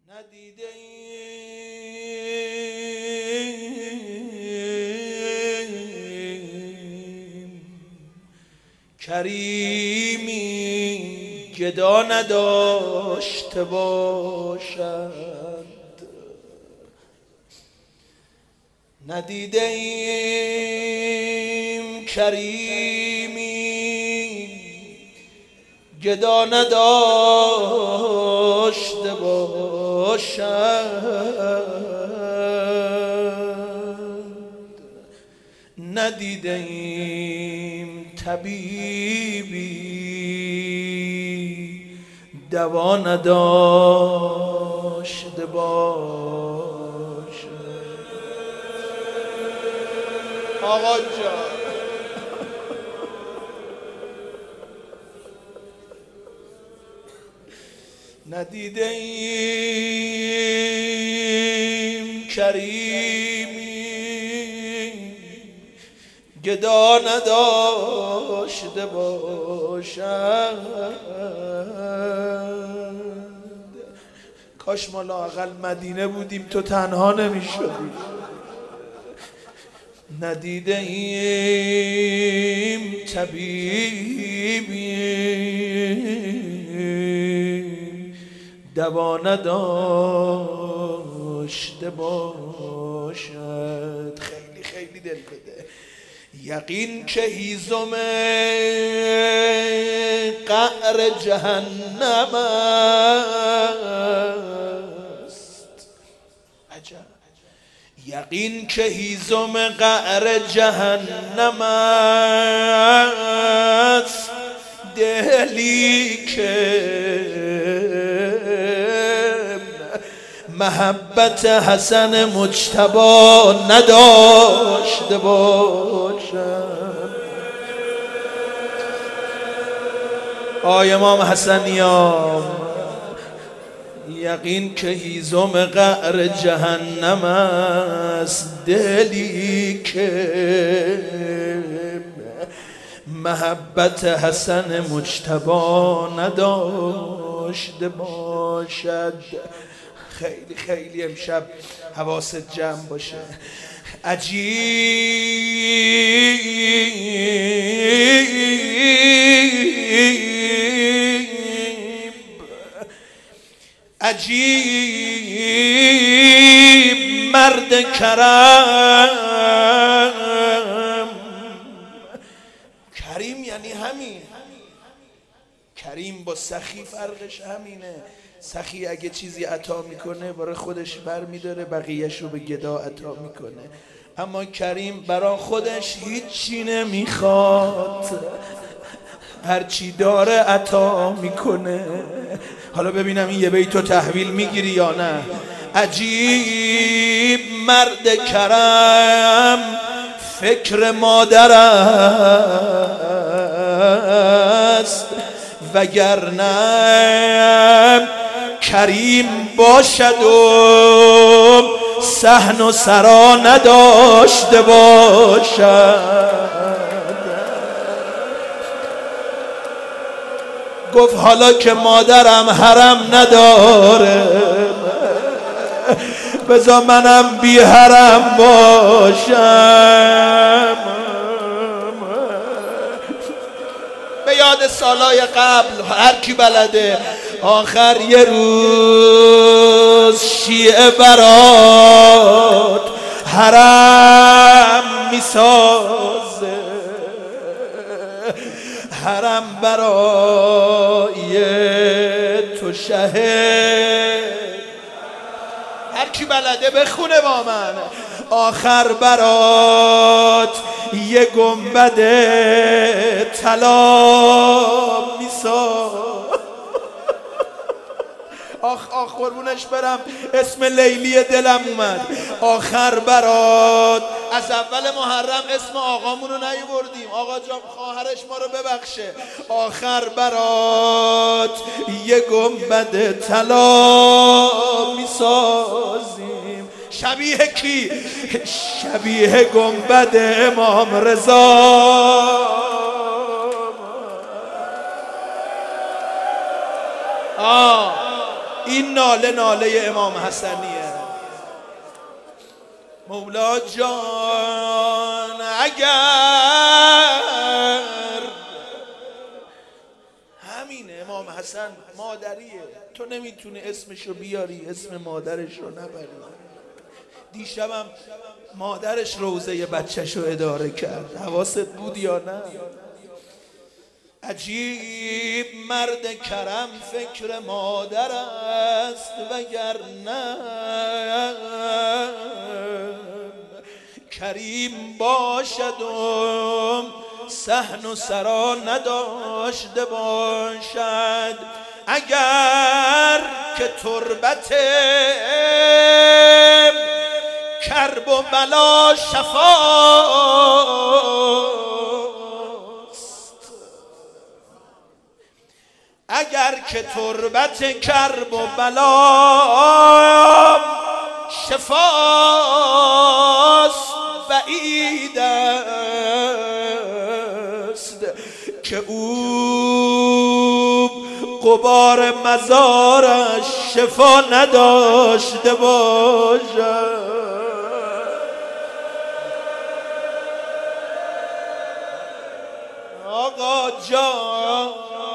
ندیده کریمی گدا نداشته باشد، ندیده ایم کریمی گدا نداشته باشد، ندیده ایم طبیبی دوا نداشته باشد. آقا جان ندیده ایم کریمی گدا نداشته باشد، کاش ما لااقل مدینه بودیم تو تنها نمیشدی. ندیده ایم طبیبی دوا نداشته باشد. خیلی خیلی دل بده. یقین که هیزم قعر جهنم است، عجب. یقین که هیزم قعر جهنم است، دلی که محبت حسن مجتبی نداشته باشد. آی امام حسنیام، یقین که هیزم قعر جهنم است، دلی که محبت حسن مجتبی نداشته باشد. خیلی خیلی امشب حواست جمع باشه. عجیب مرد کرم. کریم یعنی همین. کریم با سخی فرقش همینه. سخی اگه چیزی عطا میکنه برای خودش بر میداره، بقیهش رو به گدا عطا میکنه. اما کریم برای خودش هیچی نمیخواد، هرچی داره عطا میکنه. حالا ببینم این یه بیتو تحویل میگیری یا نه. عجیب مرد کرم فکر مادر است، وگرنه کریم باشد و صحن و سرا نداشته باشد. گفت حالا که مادرم حرم نداره، بذار منم بی حرم باشم. به یاد سالای قبل هر کی بلده، آخر یه روز شیعه برات حرم میسازه، حرم برای تو شهد. هر کی بلده بخونه با من. آخر برات یه گنبد طلا میسازه. آخ آخ قربونش برم، اسم لیلی دلم اومد. آخر برات از اول محرم اسم آقامونو نیوردیم، آقا جان خواهرش ما رو ببخشه. آخر برات یه گنبد طلا میسازیم. شبیه کی؟ شبیه گنبد امام رضا. این ناله ناله امام حسنیه. مولا جان اگر همینه، امام حسن مادریه، تو نمیتونی اسمشو بیاری اسم مادرش رو نبری. دیشبم مادرش روزه بچه‌شو اداره کرد، حواست بود یا نه؟ عجیب مرد کرم فکر مادر است، وگرنه کریم باشد و صحن و سرا نداشته باشد. اگر که تربت کرب و بلا شفاست، اگر که تربت کرب و بلا شفاست، بعید است که او غبار مزارش شفا نداشته باشد. آقا جان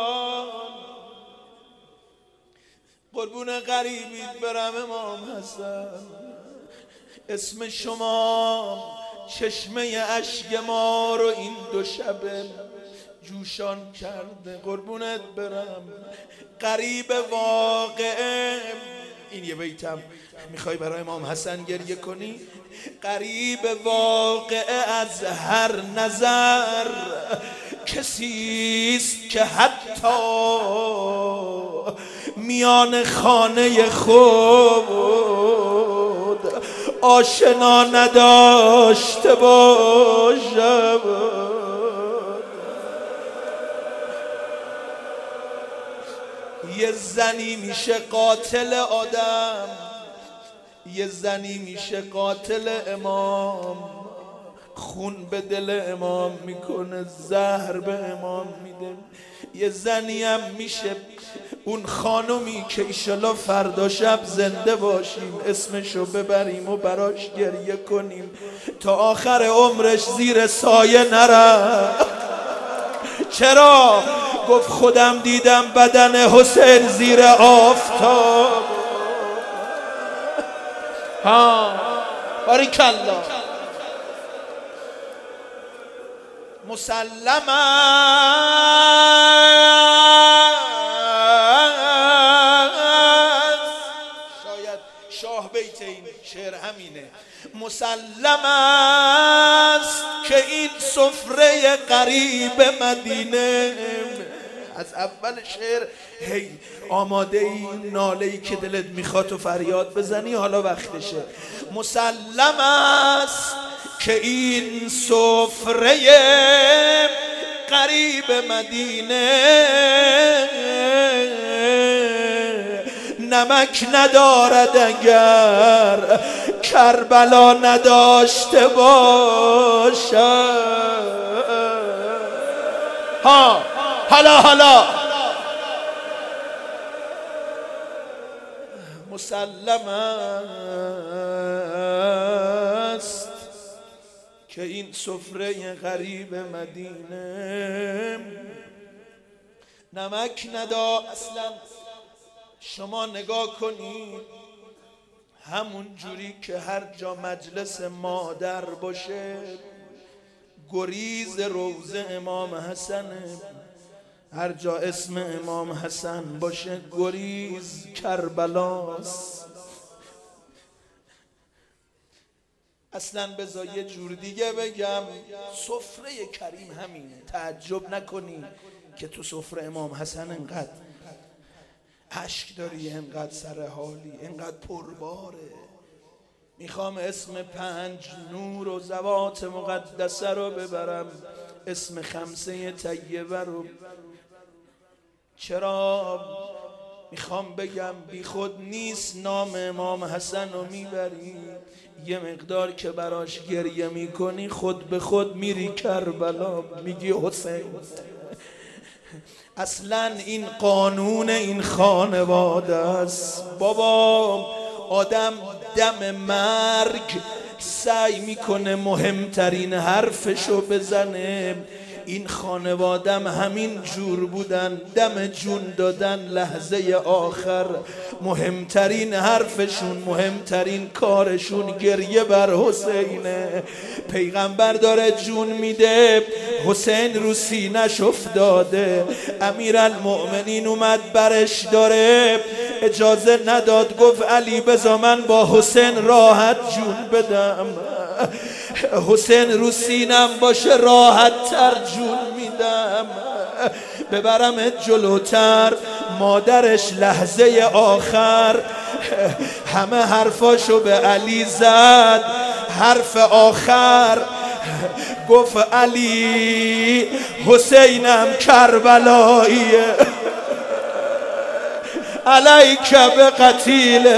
قربون غریبیت برم امام حسن، اسم شما چشمه اشک ما رو این دو شبه جوشان کرده. قربونت برم، غریب واقعه. این یه بیتم میخوای برای امام حسن گریه کنی؟ غریب واقعه از هر نظر کسیست که حتی میان خانه خود آشنا نداشته باشم. یه زنی میشه قاتل آدم، یه زنی میشه قاتل امام، خون به دل امام میکنه، زهر به امام میده. یه زنی هم میشه اون خانومی که ایشالا فردا شب زنده باشیم اسمشو ببریم و براش گریه کنیم تا آخر عمرش زیر سایه نره. چرا؟ گفت خودم دیدم بدن حسین زیر آفتاب. ها باریکالله. مسلم است، شاید شاه بیت این شعر همینه، مسلم است که این سفره غریب مدینه. از اول شعر هی آماده ای ناله ای که دلت میخواد و فریاد بزنی، حالا وقتشه. مسلم است که این سفره غریب مدینه نمک ندارد اگر کربلا نداشته باشد. ها حالا مسلم است که این سفره غریب مدینه نمک ندا. اصلا شما نگاه کنید، همون جوری که هر جا مجلس مادر باشه گریز روضه امام حسنه، هر جا اسم امام حسن باشه گریز کربلاست. اصلا بذار یه جور دیگه بگم، سفره کریم همینه. تعجب نکنی که تو سفره امام حسن انقدر اشک داری، انقدر سر حالی، انقدر پرباره. میخوام اسم 5 نور و ذوات مقدسه رو ببرم، اسم 5 طیبه رو. چرا؟ میخوام بگم بی خود نیست نام امام حسن رو میبری، یه مقدار که براش گریه میکنی خود به خود میری کربلا، میگی حسین اصلا این قانون این خانواده است. بابا آدم دم مرگ سعی میکنه مهمترین حرفشو بزنه. این خانوادم همین جور بودن، دم جون دادن لحظه آخر مهمترین حرفشون، مهمترین کارشون گریه بر حسینه. پیغمبر داره جون میده، حسین رو سینه‌ش افتاده، امیرالمؤمنین اومد برش داره اجازه نداد، گفت علی بذار من با حسین راحت جون بدم، حسین رو سینم باشه راحت تر جون میدم، ببرم جلوتر. مادرش لحظه آخر همه حرفاشو به علی زد، حرف آخر گفت علی حسینم کربلاییه، علیک به قتیل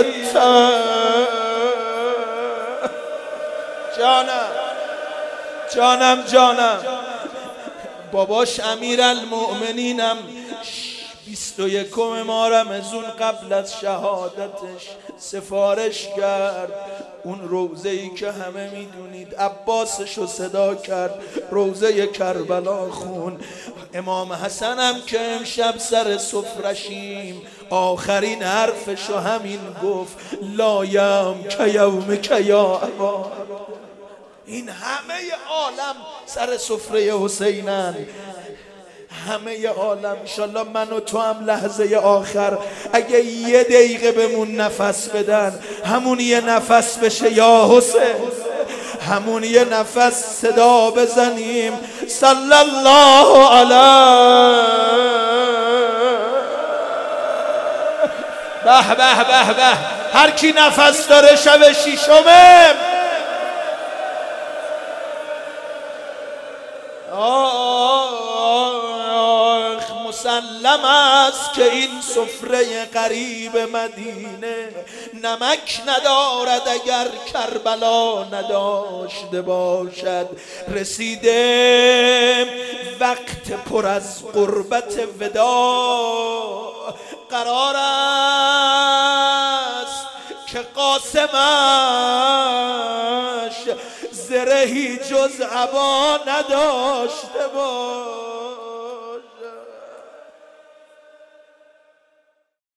جانم. باباش امیرالمؤمنینم 21 محرم از اون قبل از شهادتش سفارش کرد، اون روضه‌ای که همه میدونید عباسشو صدا کرد، روضه کربلا خون. امام حسن هم که امشب سر سفرشیم آخرین حرفشو همین گفت، لایم که یوم که یا ابا. این همه عالم سر سفره حسینن، همه عالم. انشالله من و تو هم لحظه آخر اگه یه دقیقه بمون نفس بدن، همون یه نفس بشه یا حسین، همون یه نفس صدا بزنیم صلی الله علیه. به به به به، هر کی نفس داره شب شیشمه. مسلم است که این سفره غریب مدینه نمک ندارد اگر کربلا نداشته باشد. رسیده وقت پر از قربت وداع، قرار است که قاسمش زرهی جز عبا نداشته باش.